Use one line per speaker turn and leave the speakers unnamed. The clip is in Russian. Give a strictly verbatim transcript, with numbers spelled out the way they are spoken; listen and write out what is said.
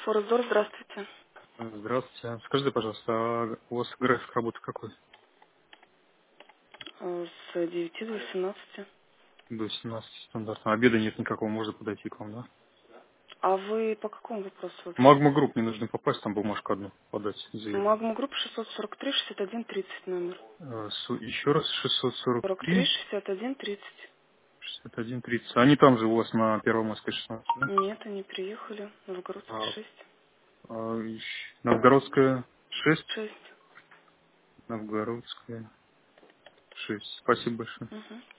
Фордор, здравствуйте.
Здравствуйте. Скажите, пожалуйста, а у вас график работы какой?
Э, С девяти до восемнадцати.
До семнадцати стандартно. Обеда нет никакого, можно подойти к вам, да?
А вы по какому вопросу вообще?
Магма групп, мне нужно попасть, там бумажку одну подать, заявление.
Магма групп шестьсот сорок три шестьдесят один тридцать номер.
Э, су- Еще раз, шестьсот сорок
сорок три
три
шестьдесят один тридцать.
шестьдесят один тридцать. Они там же у вас на Первомайской шестнадцать, да?
Нет, они приехали. Новгородский
А,
шесть.
а, ищ- Новгородская шесть.
шесть.
Новгородская шесть. Спасибо большое.
Угу.